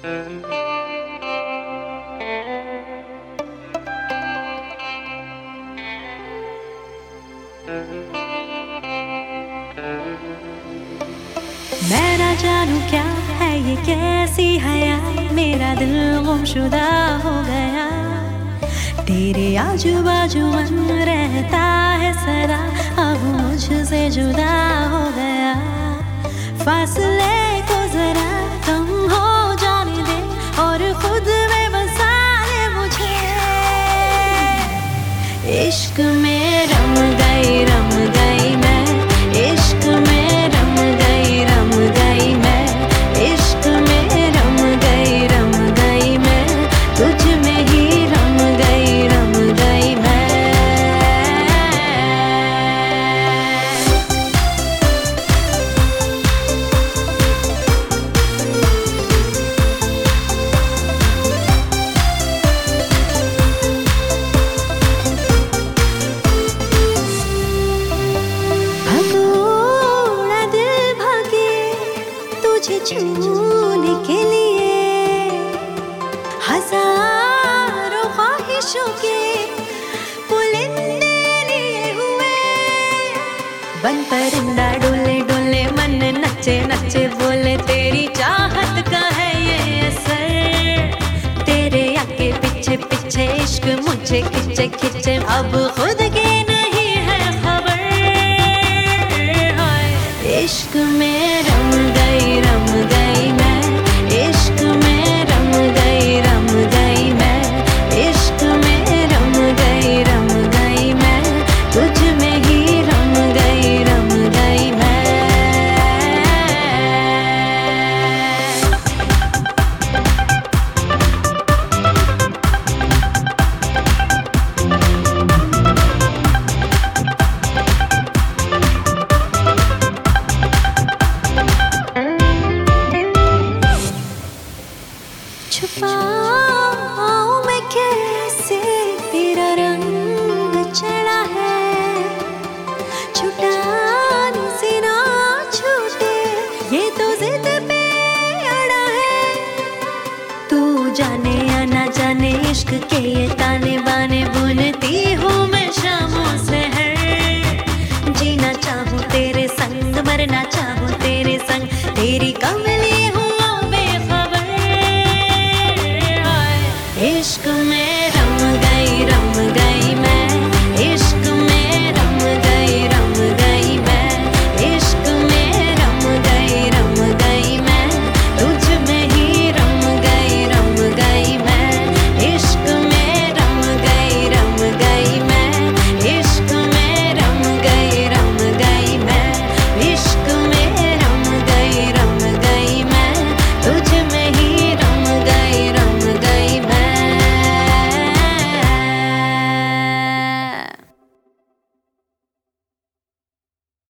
मैं ना जानू क्या है ये कैसी हया, मेरा दिल गुमशुदा हो गया। तेरे आजू बाजू मन रहता है सदा, अब मुझसे जुदा हो गया। फासले को जरा कम हो जाने दे और खुद में बसा ले मुझे। इश्क में रम गई मैं, इश्क में रम गई मैं, इश्क में रम गई मैं, तुझ में ही रम गई मैं। तुझे छूने के लिए हजारों ख्वाहिशों के पुलिंदे लिए हुए। बन परिंदा डोले डोले मन नचे नचे बोले, तेरी चाहत का है ये असर। तेरे आगे पीछे पीछे इश्क मुझे खिंचे खिंचे, अब खुद के नहीं है खबर। इश्क में रम गई मैं, इश्क में रम गई मैं, इश्क में रम गई मैं, तुझ में ही रम गई मैं। छुपाऊं मैं कैसे तेरा रंग चढ़ा है, छुटाने से ना छूटे ये तो जिद पे अड़ा है। तू जाने या ना जाने इश्क के ये